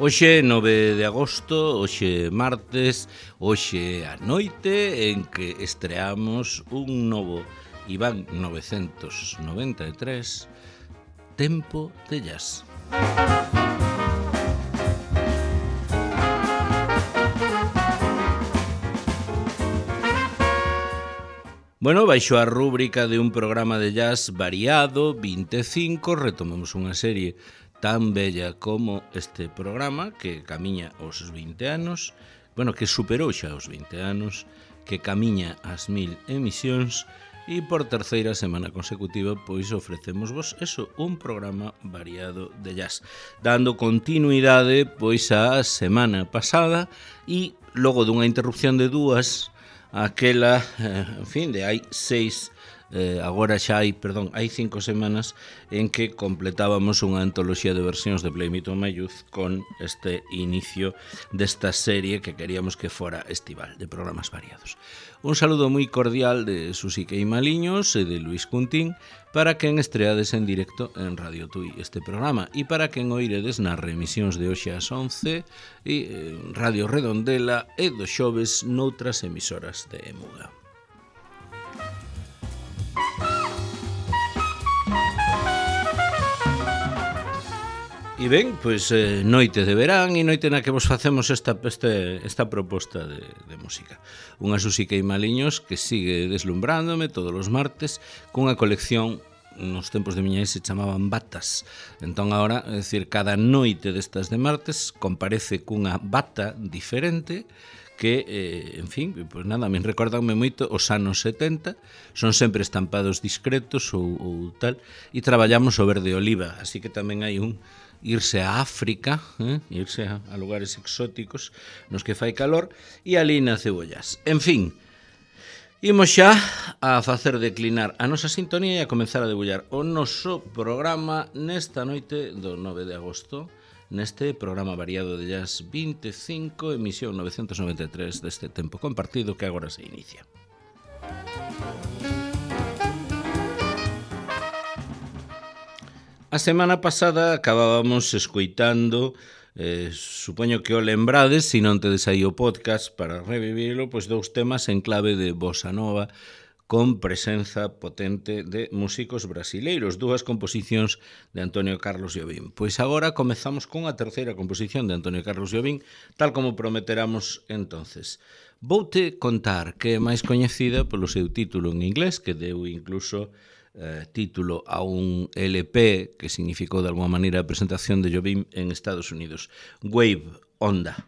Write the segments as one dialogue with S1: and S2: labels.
S1: Hoxe 9 de agosto, hoxe martes, hoxe a noite en que estreamos un novo Iván 993, Tempo de Jazz. Bueno, baixo a rúbrica de un programa de jazz variado, 25, retomamos unha serie tan bella como este programa, que camiña aos 20 anos, bueno, que superou xa os 20 anos, que camiña ás 1000 emisións, e por terceira semana consecutiva, pois ofrecemosvos eso, un programa variado de jazz, dando continuidade, pois, a semana pasada, e logo dunha interrupción de dúas, aquela, en fin, de hai 5 semanas en que completábamos unha antoloxía de versións de Play Me to My Youth con este inicio desta serie que queríamos que fora estival, de programas variados. Un saludo moi cordial de Susi Queimaliños e de Luis Cuntín para quen estreades en directo en Radio Tui este programa e para quen oiredes nas remisións de hoxe ás 11 e Radio Redondela e dos xoves noutras emisoras de Muga. E ben, pois noite de verán e noite na que vos facemos esta proposta de música. Unha Susi Queimaliños que sigue deslumbrándome todos os martes cunha colección, nos tempos de miña se chamaban batas. Entón agora, é dicir, cada noite destas de martes comparece cunha bata diferente que, en fin, pois nada, me recordanme moito os anos 70, son sempre estampados discretos ou tal, e traballamos o verde oliva, así que tamén hai un irse a África, irse a lugares exóticos nos que fai calor, e ali naceu o jazz. En fin, imos xa a facer declinar a nosa sintonía e a comenzar a debullar o noso programa nesta noite do 9 de agosto, neste programa variado de jazz 25, emisión 993 deste tempo compartido que agora se inicia. A semana pasada acabábamos escoitando, supoño que o lembrades, se non tedes aí o podcast para revivirlo, pois dous temas en clave de bossa nova con presenza potente de músicos brasileiros, dúas composicións de Antonio Carlos Jobim. Pois agora comezamos con a terceira composición de Antonio Carlos Jobim, tal como prometeramos entonces. Voute contar, que é máis coñecida polo seu título en inglés, que deu incluso título a un LP que significou de alguma maneira a presentación de Jobim en Estados Unidos, Wave, Onda,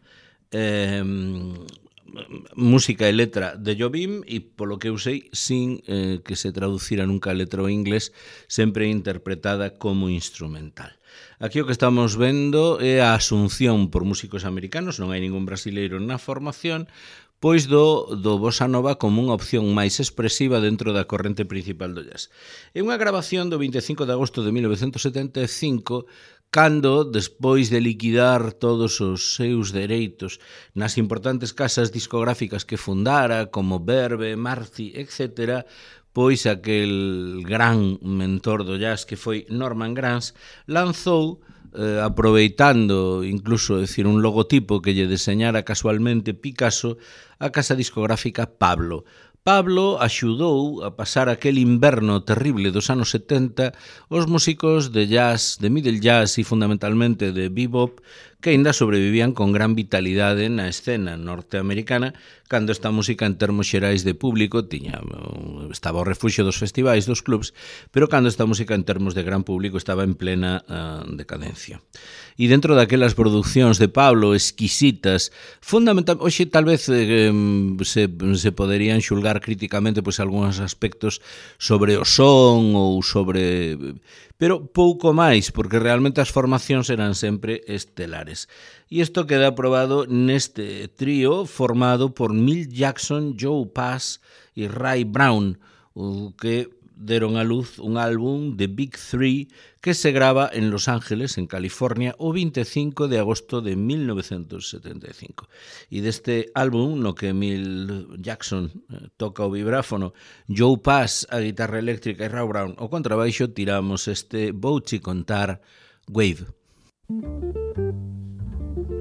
S1: música e letra de Jobim e polo que eu sei sin que se traducira nunca a letra ao inglés, sempre interpretada como instrumental. Aquí o que estamos vendo é a asunción por músicos americanos, non hai ningún brasileiro na formación, pois do bossa nova como unha opción máis expresiva dentro da corrente principal do jazz. É unha grabación do 25 de agosto de 1975, cando, despois de liquidar todos os seus dereitos nas importantes casas discográficas que fundara, como Verve, Marci, etc., pois aquel gran mentor do jazz que foi Norman Granz, lanzou, aproveitando incluso decir un logotipo que lle deseñara casualmente Picasso, a casa discográfica Pablo. Pablo axudou a pasar aquel inverno terrible dos anos 70 os músicos de jazz, de middle jazz e fundamentalmente de bebop, que aínda sobrevivían con gran vitalidade na escena norteamericana, cando esta música en termos xerais de público estaba ao refuxio dos festivais, dos clubs, pero cando esta música en termos de gran público estaba en plena decadencia. E dentro daquelas producións de Pablo exquisitas, fundamentalmente, hoxe tal vez se poderían xulgar críticamente pois algúns aspectos sobre o son ou sobre... pero pouco máis, porque realmente as formacións eran sempre estelares. E isto queda aprobado neste trío formado por Milt Jackson, Joe Pass e Ray Brown, o que deron a luz un álbum de Big Three que se grava en Los Ángeles, en California, o 25 de agosto de 1975. E deste álbum, no que Milt Jackson toca o vibráfono, Joe Pass a guitarra eléctrica e Ray Brown o contrabaixo, tiramos este Voute contar Wave.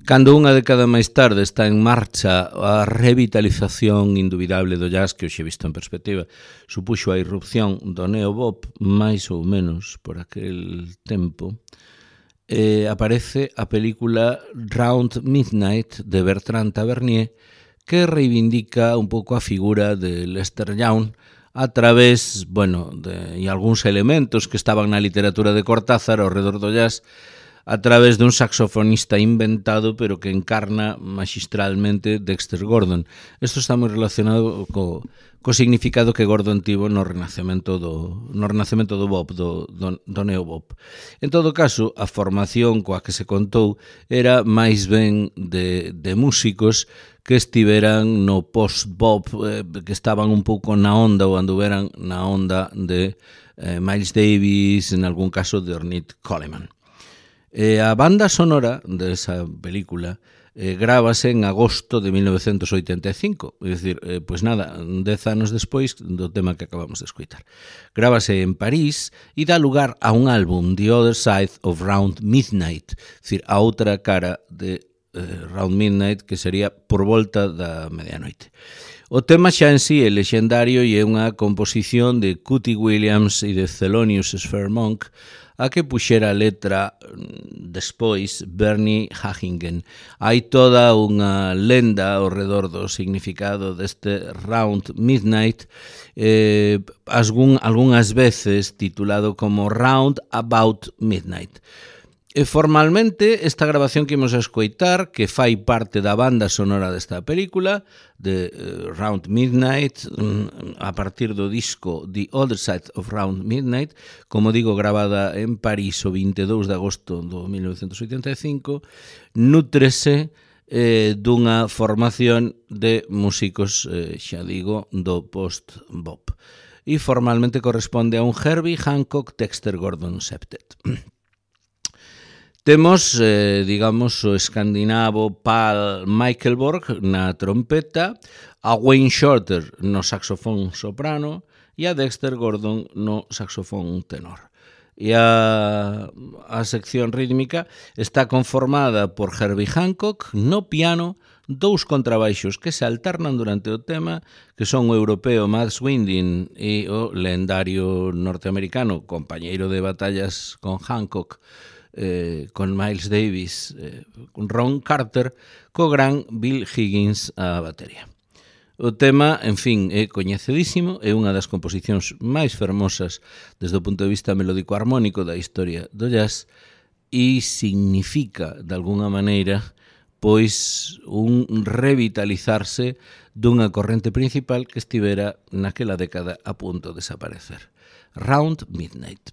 S1: Cando unha década máis tarde está en marcha a revitalización indubidable do jazz, que hoxe visto en perspectiva supuxo a irrupción do neobop máis ou menos por aquel tempo, aparece a película Round Midnight de Bertrand Tavernier, que reivindica un pouco a figura de Lester Young a través, de algúns elementos que estaban na literatura de Cortázar ao redor do jazz, a través dun saxofonista inventado pero que encarna magistralmente Dexter Gordon. Isto está moi relacionado co significado que Gordon tivo no renacemento do bop, do neobop. En todo caso, a formación coa que se contou era máis ben de músicos que estiveran no post-bop, que estaban un pouco na onda ou anduveran na onda de Miles Davis, en algún caso de Ornette Coleman. A banda sonora desa película grábase en agosto de 1985, é dicir, 10 anos despois do tema que acabamos de escoitar. Grábase en París e dá lugar a un álbum, The Other Side of Round Midnight, é dicir, a outra cara de Round Midnight, que sería por volta da medianoite. O tema xa en sí é lexendario e é unha composición de Cootie Williams e de Thelonious Sphere-Monk, a que puxera a letra despois Bernie Haggingen. Hai toda unha lenda ao redor do significado deste Round Midnight, algunhas veces titulado como Round About Midnight. Formalmente, esta grabación que imos a escoitar, que fai parte da banda sonora desta película, de Round Midnight, a partir do disco The Other Side of Round Midnight, como digo, grabada en París o 22 de agosto do 1985, nútrese dunha formación de músicos, xa digo, do post-bop. E formalmente corresponde a un Herbie Hancock Dexter Gordon Septet. Temos, digamos, o escandinavo Paul Michaelborg na trompeta, a Wayne Shorter no saxofón soprano e a Dexter Gordon no saxofón tenor. E a sección rítmica está conformada por Herbie Hancock no piano, dous contrabaixos que se alternan durante o tema, que son o europeo Max Winding e o lendario norteamericano, compañeiro de batallas con Hancock, con Miles Davis, con Ron Carter, co gran Bill Higgins a batería. O tema, en fin, é coñecidísimo, é unha das composicións máis fermosas desde o punto de vista melódico-harmónico da historia do jazz e significa, de alguna maneira, pois un revitalizarse dunha corrente principal que estivera naquela década a punto de desaparecer. Round Midnight.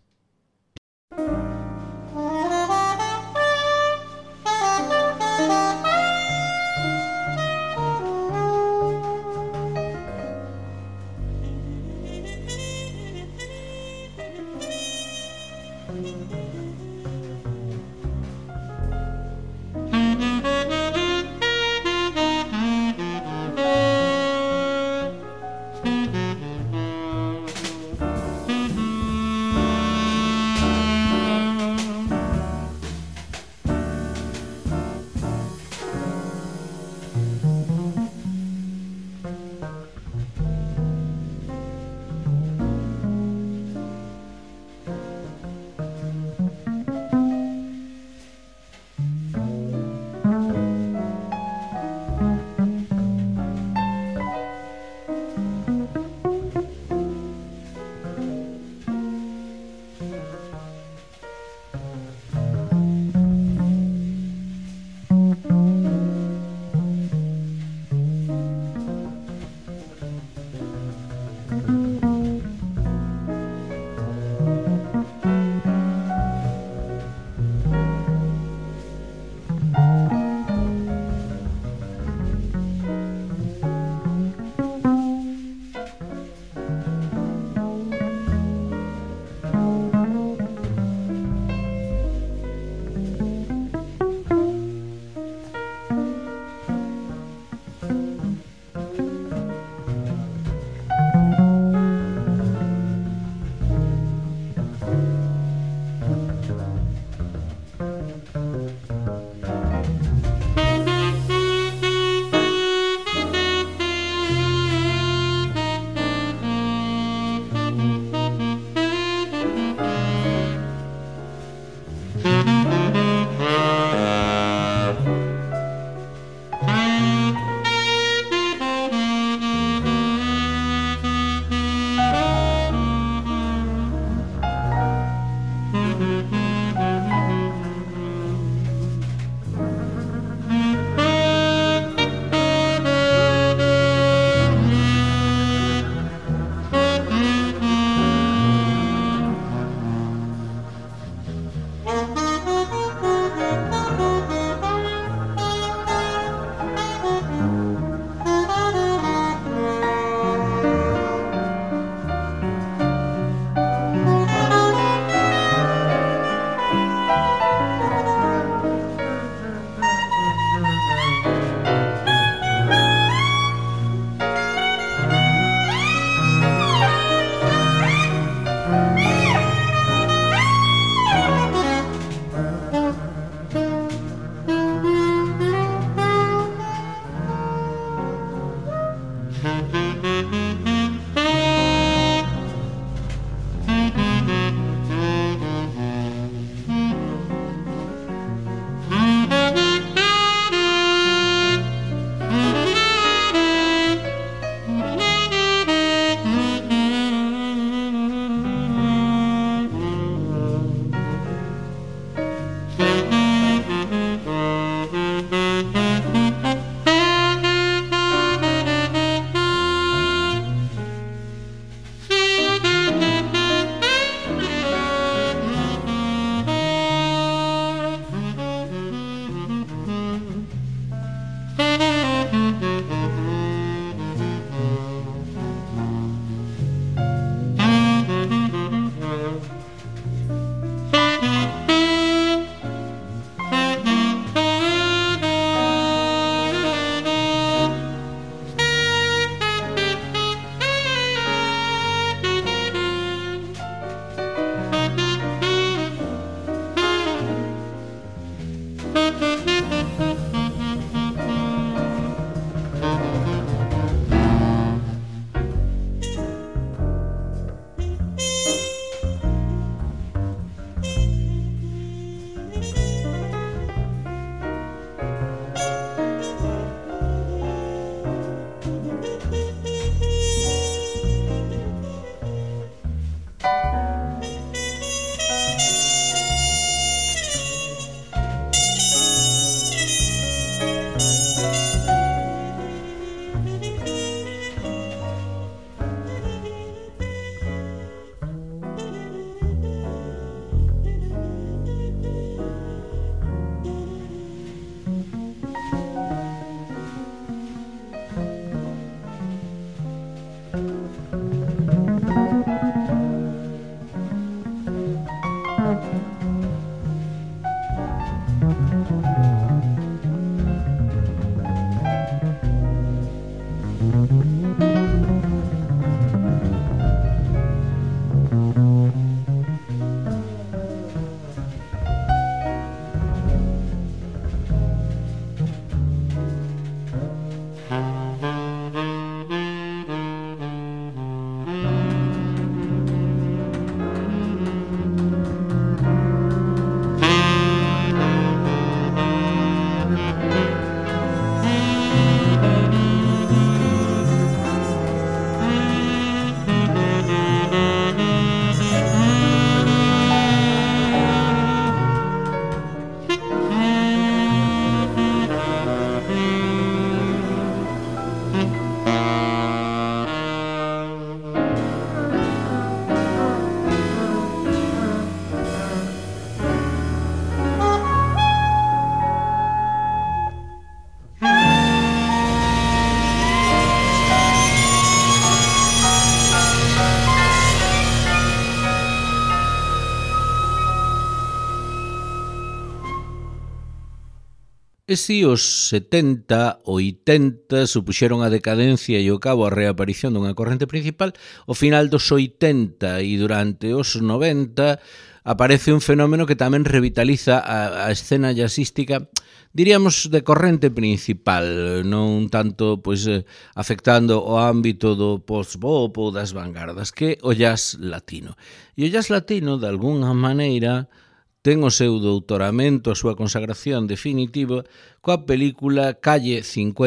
S1: E si os 70, 80 supuxeron a decadencia e ao cabo a reaparición dunha corrente principal, ao final dos 80 e durante os 90 aparece un fenómeno que tamén revitaliza a escena jazzística, diríamos, de corrente principal, non tanto pois afectando o ámbito do post-bop ou das vanguardas, que o jazz latino. E o jazz latino, de algunha maneira, ten o seu doutoramento, a súa consagración definitiva coa película Calle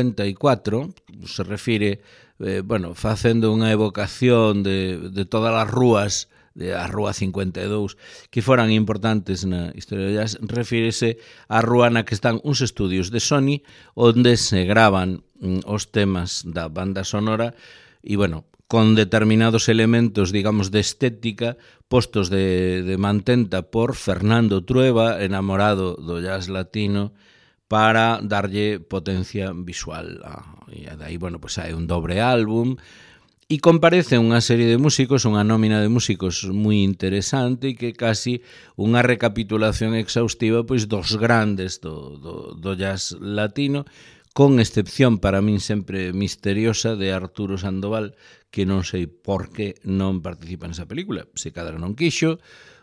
S1: 54, se refire, facendo unha evocación de todas as rúas, a Rúa 52, que foran importantes na historia do jazz, refírese á rúa na que están uns estudios de Sony onde se gravan os temas da banda sonora e, con determinados elementos, digamos, de estética postos de mantenta por Fernando Trueba, enamorado do jazz latino, para darlle potencia visual. E aí, hai un dobre álbum e comparece unha serie de músicos, unha nómina de músicos moi interesante e que casi unha recapitulación exhaustiva pois dos grandes do jazz latino, con excepción para min sempre misteriosa de Arturo Sandoval, que non sei por que non participa nesa película. Se cadra non quixo,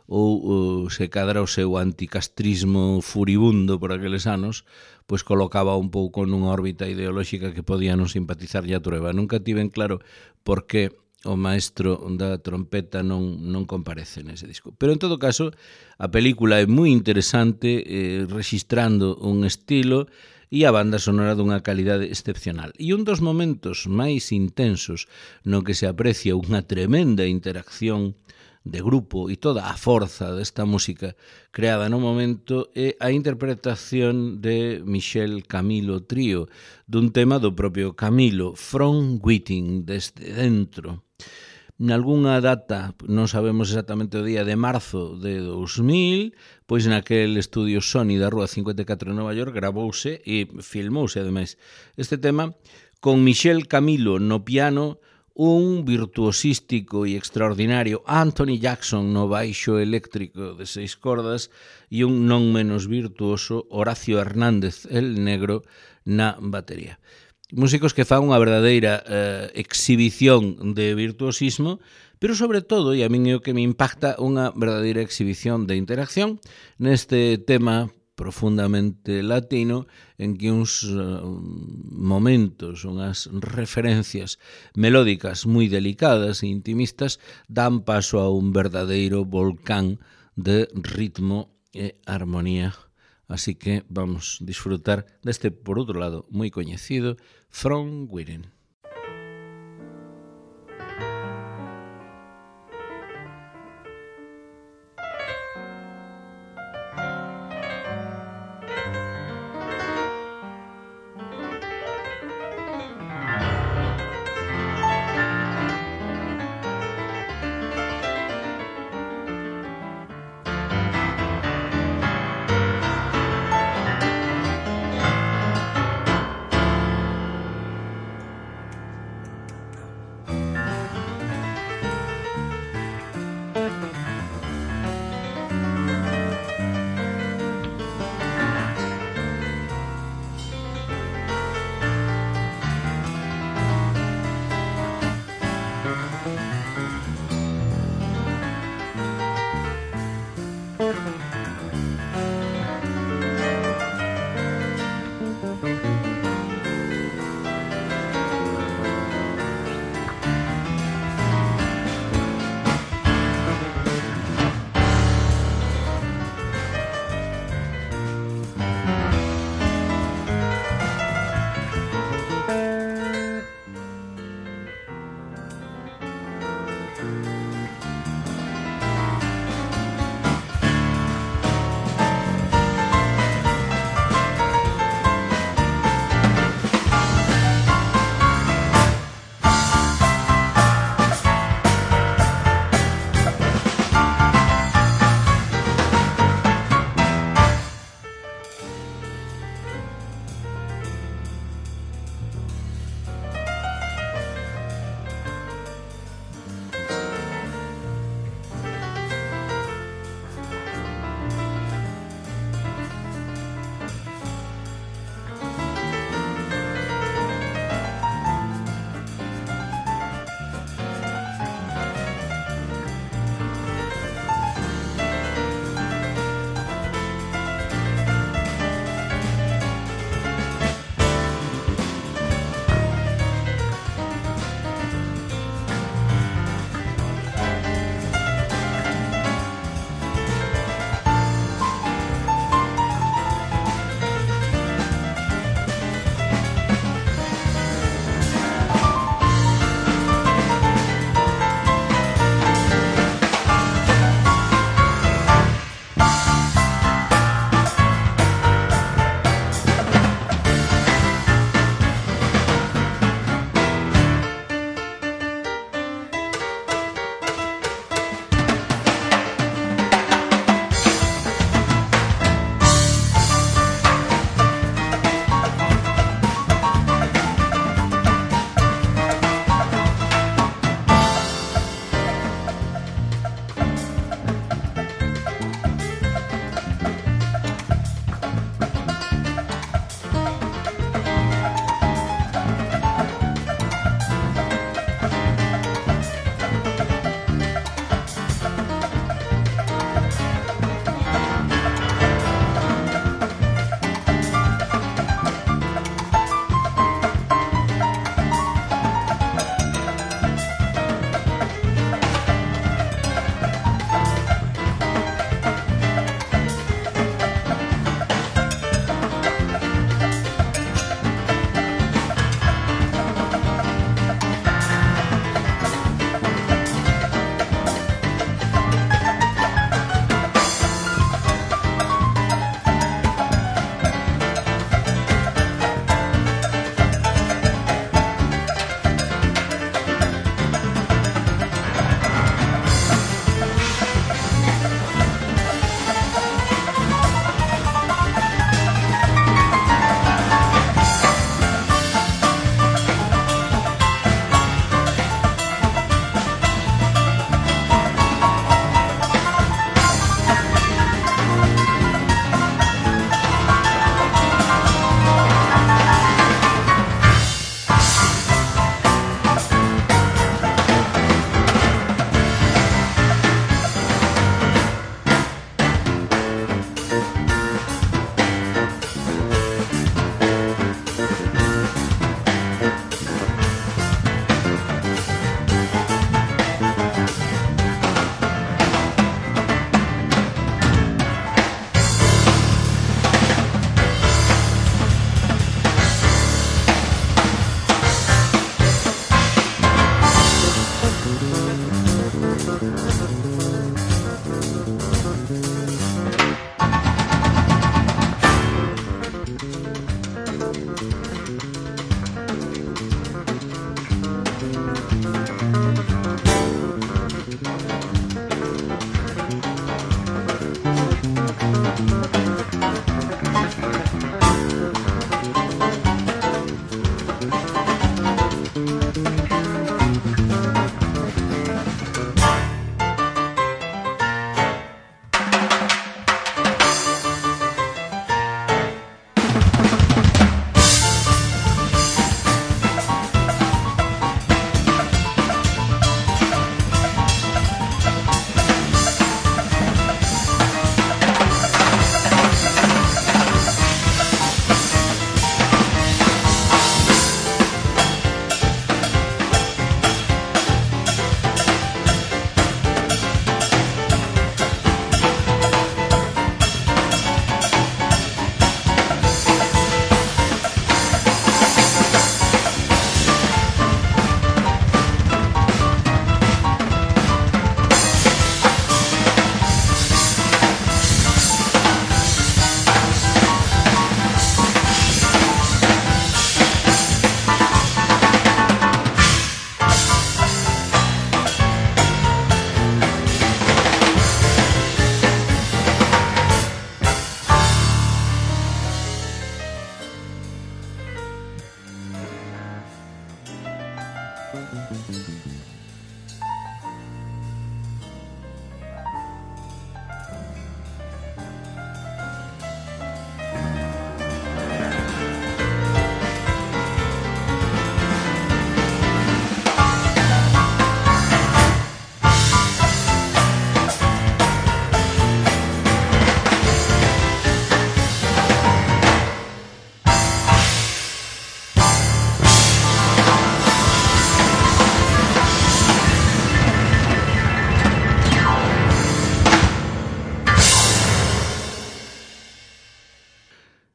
S1: ou se cadra o seu anticastrismo furibundo por aqueles anos, pois colocaba un pouco nunha órbita ideolóxica que podía non simpatizar a Trueba. Nunca tiven claro por que o maestro da trompeta non comparece nese disco. Pero en todo caso, a película é moi interesante, rexistrando un estilo e a banda sonora dunha calidade excepcional. E un dos momentos máis intensos no que se aprecia unha tremenda interacción de grupo e toda a forza desta música creada no momento é a interpretación de Michel Camilo Trío dun tema do propio Camilo, From Within, desde dentro. Nalgúnha data, non sabemos exactamente o día de marzo de 2000, pois naquel estudio Sony da Rúa 54 en Nova York gravouse e filmouse, ademais, este tema con Michel Camilo no piano, un virtuosístico e extraordinario Anthony Jackson no baixo eléctrico de 6 cordas e un non menos virtuoso Horacio Hernández, el negro, na batería. Músicos que fan unha verdadeira exhibición de virtuosismo, pero sobre todo, e a min é o que me impacta, unha verdadeira exhibición de interacción neste tema profundamente latino en que uns momentos, unhas referencias melódicas moi delicadas e intimistas dan paso a un verdadeiro volcán de ritmo e armonía. Así que vamos disfrutar deste, por outro lado, moi coñecido From Within.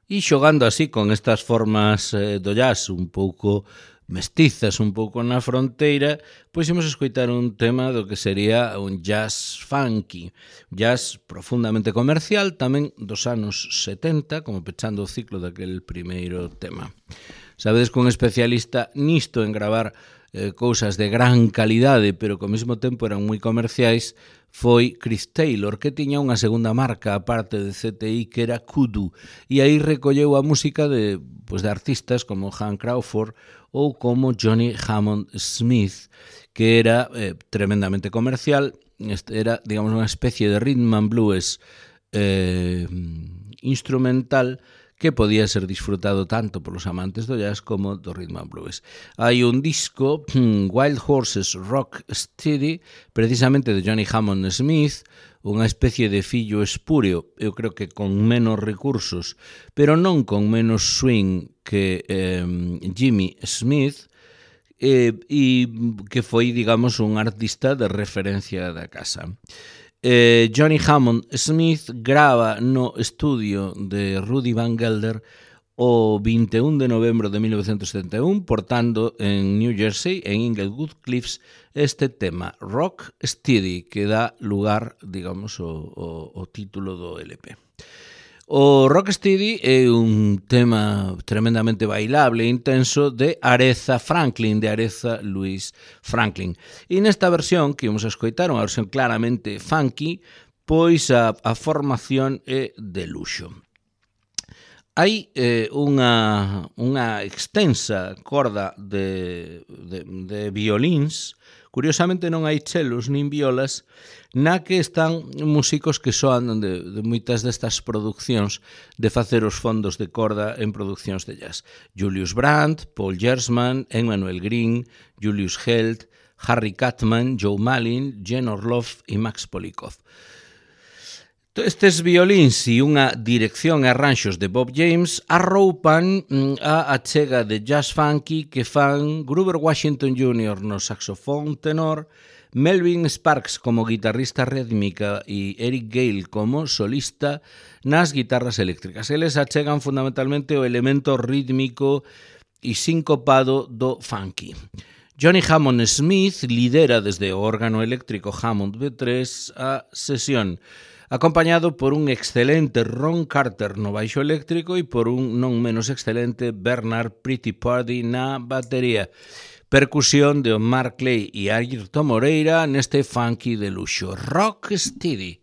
S1: E xogando así con estas formas do jazz un pouco mestizas, un pouco na fronteira, pois imos escoitar un tema do que sería un jazz funky, jazz profundamente comercial, tamén dos anos 70, como pechando o ciclo daquel primeiro tema. Sabedes que un especialista nisto en gravar cousas de gran calidade, pero que ao mesmo tempo eran moi comerciais, foi Chris Taylor, que tiña unha segunda marca aparte de CTI que era Kudu, e aí recolleu a música de artistas como Hank Crawford ou como Johnny Hammond Smith, que era tremendamente comercial, era, digamos, unha especie de rhythm and blues instrumental que podía ser disfrutado tanto polos amantes do jazz como do rhythm and blues. Hai un disco, Wild Horses Rock Steady, precisamente de Johnny Hammond Smith, unha especie de fillo espúreo, eu creo que con menos recursos, pero non con menos swing que Jimmy Smith, e que foi, digamos, un artista de referencia da casa. Johnny Hammond Smith grava no estudio de Rudy Van Gelder o 21 de novembro de 1971, portando en New Jersey, en Inglewood Cliffs, este tema, Rock Steady, que dá lugar, digamos, o título do LP. O Rocksteady é un tema tremendamente bailable e intenso de Aretha Franklin, de Aretha Louise Franklin. E nesta versión que imos a escoitar, unha versión claramente funky, pois a formación é de luxo. Hai unha extensa corda de violíns, curiosamente non hai chelos nin violas, na que están músicos que soan de moitas destas produccións de facer os fondos de corda en produccións de jazz. Julius Brandt, Paul Gersman, Emmanuel Green, Julius Held, Harry Kattman, Joe Malin, Jen Orloff e Max Polikov. Estes violíns e unha dirección e arranxos de Bob James arroupan a achega de jazz funky que fan Grover Washington Jr. no saxofón tenor, Melvin Sparks como guitarrista rítmica e Eric Gale como solista nas guitarras eléctricas. Eles achegan fundamentalmente o elemento rítmico e sincopado do funky. Johnny Hammond Smith lidera desde o órgano eléctrico Hammond B3 a sesión, acompañado por un excelente Ron Carter no baixo eléctrico e por un non menos excelente Bernard Pretty Pardee na batería. Percusión de Mark Clay e Ayrton Moreira neste funky de luxo. Rock Steady.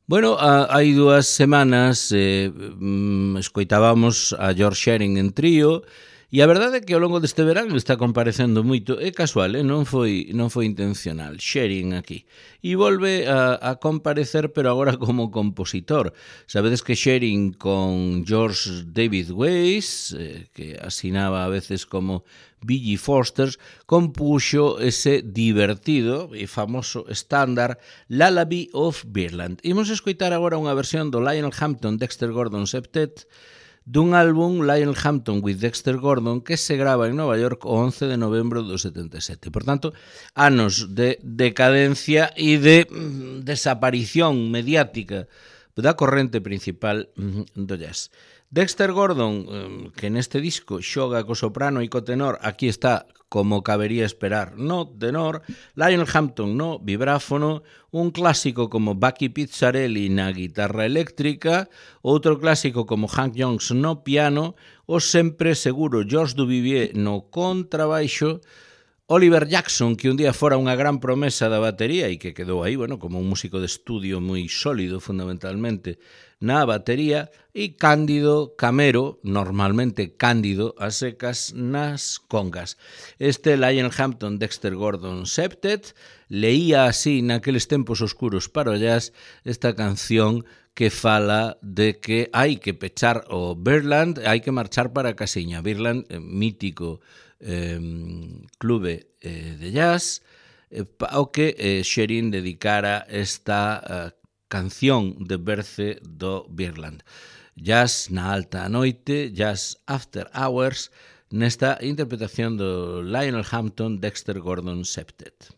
S1: Bueno, hai 2 semanas escoitábamos a George Shearing en trío e a verdade é que ao longo deste verán está comparecendo moito. É casual, non foi intencional. Shearing aquí. E volve a comparecer, pero agora como compositor. Sabedes que Shearing con George David Weiss, que asinaba a veces como B.G. Forsters, compuxo ese divertido e famoso estándar Lullaby of Birdland. Imos escoitar agora unha versión do Lionel Hampton Dexter Gordon Septet dun álbum Lionel Hampton with Dexter Gordon que se grava en Nova York o 11 de novembro do 77. Por tanto, anos de decadencia e de desaparición mediática da corrente principal do jazz. Dexter Gordon, que neste disco xoga co soprano e co tenor, aquí está como cabería esperar no tenor, Lionel Hampton no vibráfono, un clásico como Bucky Pizzarelli na guitarra eléctrica, outro clásico como Hank Jones no piano, o sempre seguro George Duvivier no contrabaixo, Oliver Jackson, que un día fora unha gran promesa da batería e que quedou aí, bueno, como un músico de estudio moi sólido fundamentalmente na batería, e Cándido Camero, normalmente Cándido a secas nas congas. Este Lionel Hampton Dexter Gordon Septet leía así naqueles tempos oscuros para o jazz esta canción que fala de que hai que pechar o Birdland, hai que marchar para a casiña. Birdland, mítico clube de jazz, ao que Shearing dedicara esta canción de berce do Birdland. Jazz na alta noite, Jazz After Hours, nesta interpretación do Lionel Hampton Dexter Gordon Septet.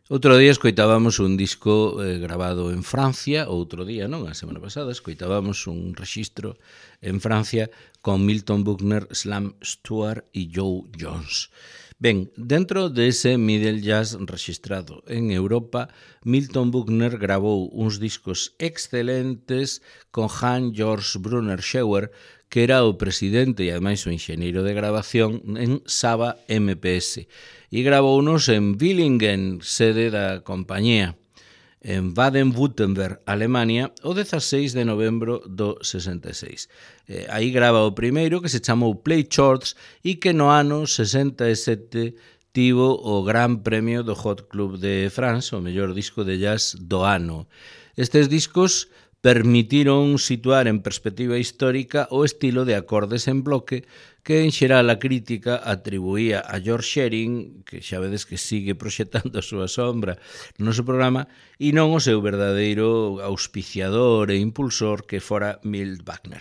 S1: Outro día escoitábamos un disco grabado en Francia, outro día, non, a semana pasada, escoitábamos un rexistro en Francia con Milton Buckner, Slam Stewart e Joe Jones. Ben, dentro dese middle jazz registrado en Europa, Milton Buckner grabou uns discos excelentes con Hans-Georg Brunner Schauer, que era o presidente e ademais o enxeñeiro de grabación en Saba MPS, e grabounos en Villingen, sede da compañía, en Baden-Württemberg, Alemania, o 16 de novembro do 66. Aí grava o primeiro, que se chamou Play Shorts, e que no ano 67 tivo o Gran Premio do Hot Club de France, o mellor disco de jazz do ano. Estes discos permitiron situar en perspectiva histórica o estilo de acordes en bloque que en xeral a crítica atribuía a George Shearing, que xa vedes que sigue proxectando a súa sombra no noso programa, e non o seu verdadeiro auspiciador e impulsor que fora Milt Wagner.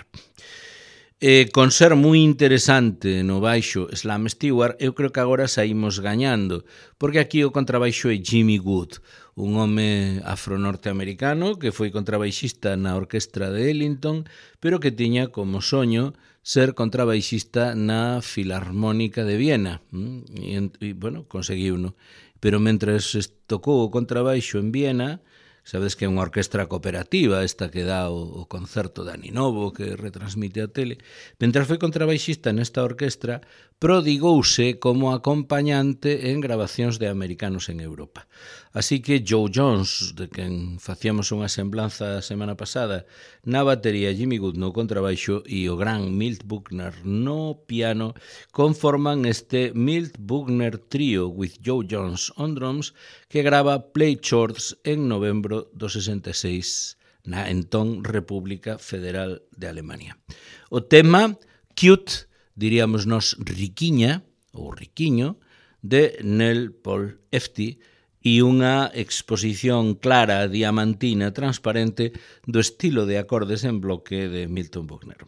S1: Con ser moi interesante no baixo Slam Stewart, eu creo que agora saímos gañando, porque aquí o contrabaixo é Jimmy Wood, un home afro-norteamericano que foi contrabaixista na orquestra de Ellington, pero que tiña como soño ser contrabaixista na Filarmónica de Viena. E bueno, conseguiuno. Pero mentres tocou o contrabaixo en Viena, sabedes que é unha orquestra cooperativa, esta que dá o concerto de Aninovo, que retransmite a tele. Mentre foi contrabaixista nesta orquestra, prodigouse como acompañante en grabacións de americanos en Europa. Así que Joe Jones, de quen facíamos unha semblanza a semana pasada, na batería, Jimmy Wood no contrabaixo e o gran Milt Buckner no piano, conforman este Milt Buckner Trio with Joe Jones on drums, que grava Play Shorts en novembro do 66 na entón República Federal de Alemania. O tema Cute, diríamos nos riquiña, ou riquiño, de Nel Paul Efti, e unha exposición clara, diamantina, transparente do estilo de acordes en bloque de Milton Buckner.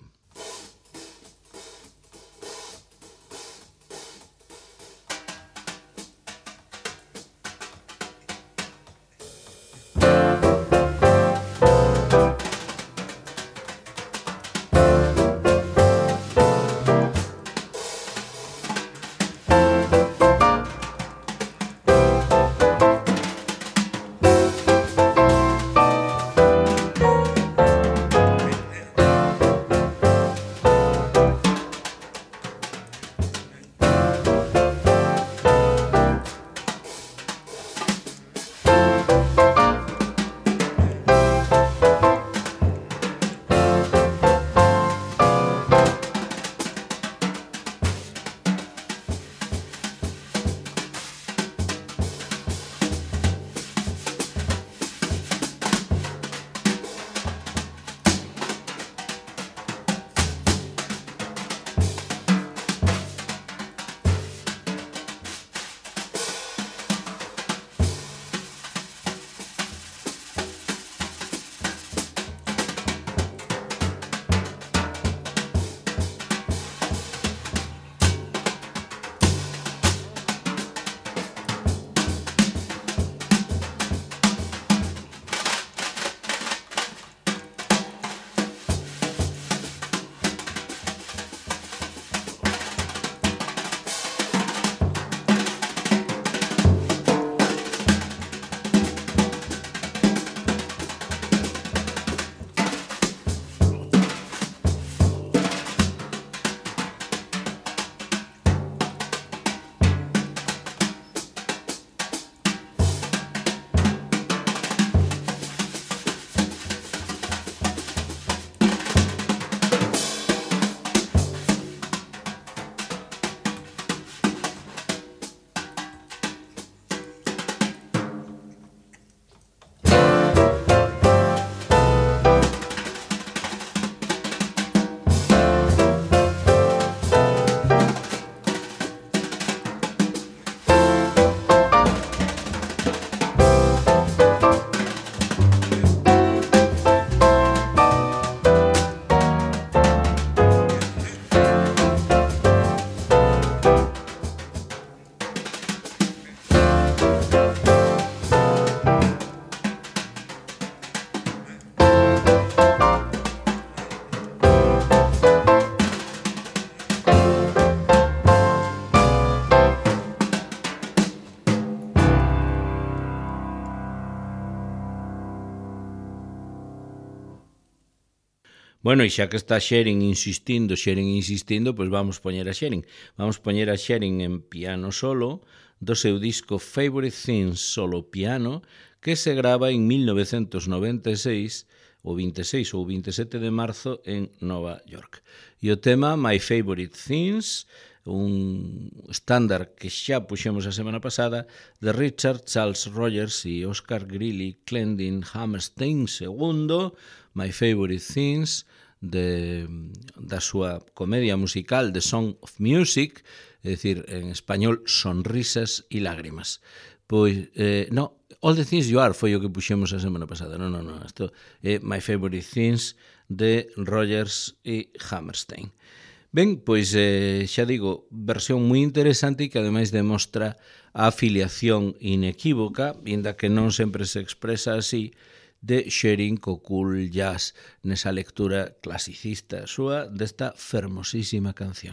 S1: Bueno, e xa que está Sherin insistindo, pois vamos poñer a Sherin. Vamos poñer a Sherin en piano solo do seu disco Favorite Things solo piano, que se grava en 1996, o 26 ou 27 de marzo en Nova York. E o tema My Favorite Things, un estándar que xa puxemos a semana pasada, de Richard Charles Rogers e Oscar Greeley Clendin Hammerstein II, My Favorite Things, da súa comedia musical The Song of Music, é dicir, en español, Sonrisas e Lágrimas. Pois, no, All the Things You Are foi o que puxemos a semana pasada. Non, isto é My Favorite Things de Rogers e Hammerstein. Ben, pois xa digo, versión moi interesante e que ademais demostra a afiliación inequívoca, inda que non sempre se expresa así, de Sherin co cool jazz nesa lectura clasicista súa desta fermosísima canción.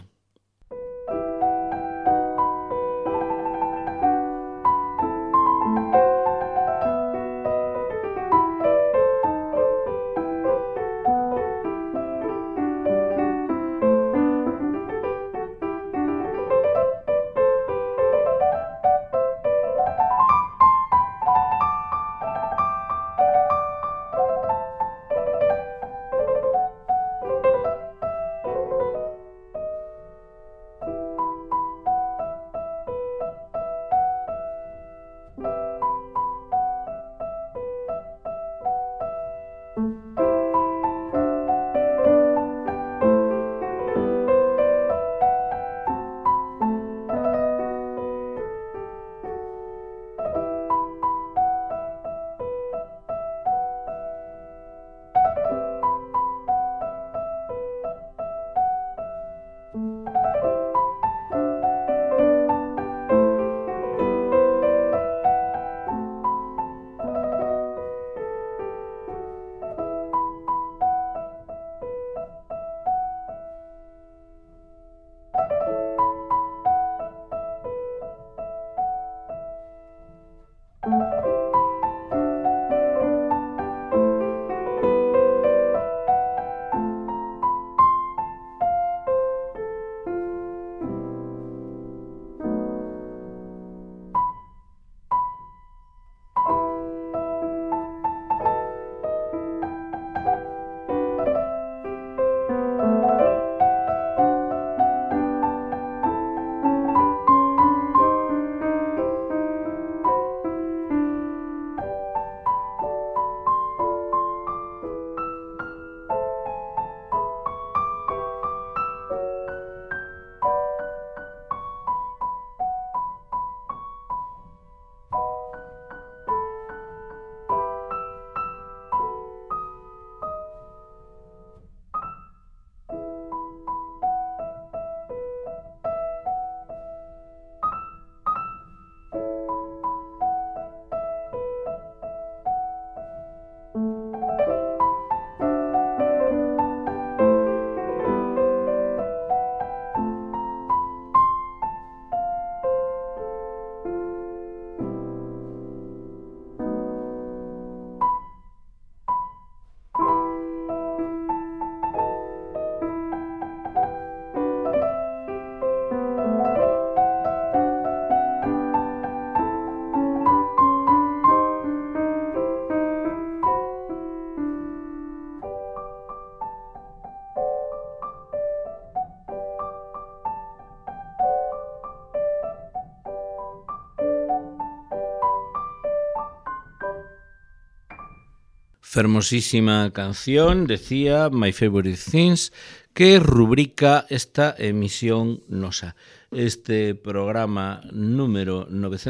S1: Fermosísima canción, decía My Favorite Things, que rubrica esta emisión nosa. Este programa número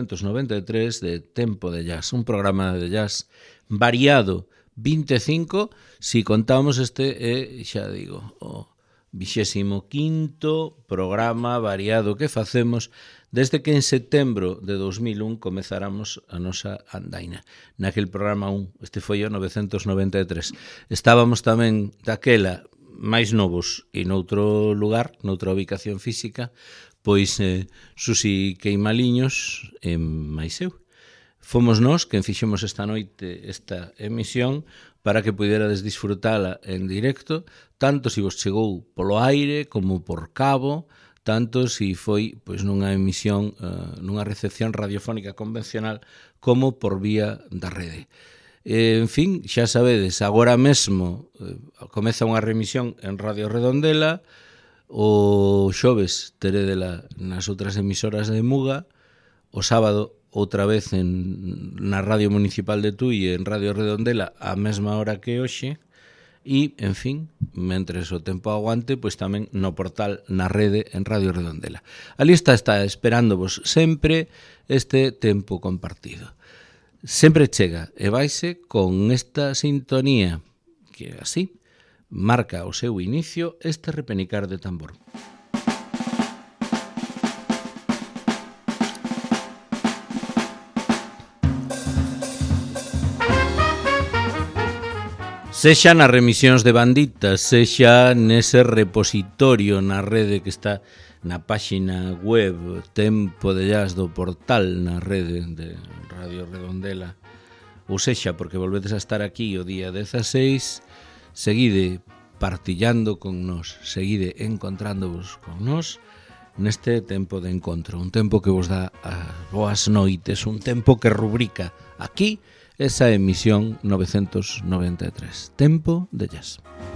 S1: 993 de Tempo de Jazz, un programa de jazz variado, 25, si contamos este, xa digo, o 25º programa variado que facemos desde que en setembro de 2001 comezáramos a nosa andaina. Naquel programa 1, este foi o 993. Estábamos tamén daquela máis novos e noutro lugar, noutra ubicación física, pois Susi Queimaliños e máis eu. Fomos nós quen fixemos esta noite esta emisión para que puderades disfrutala en directo, tanto se vos chegou polo aire como por cabo, tanto se foi pois nunha emisión, nunha recepción radiofónica convencional como por vía da rede. En fin, xa sabedes, agora mesmo comeza unha remisión en Radio Redondela, o xoves teredela nas outras emisoras de Muga, o sábado outra vez na Radio Municipal de Tui e en Radio Redondela a mesma hora que hoxe. E, en fin, mentres o tempo aguante, pois tamén no portal na rede en Radio Redondela. A lista está esperándovos sempre este tempo compartido. Sempre chega e vaise con esta sintonía que así marca o seu inicio este repenicar de tambor. Sexa nas remisións de banditas, sexa nese repositorio na rede que está na páxina web Tempo de Jazz do portal na rede de Radio Redondela, ou sexa porque volvedes a estar aquí o día 16, seguide partillando con nós, seguide encontrándovos con nós neste tempo de encontro, un tempo que vos dá as boas noites, un tempo que rubrica aquí esa emisión 993, Tempo de Jazz.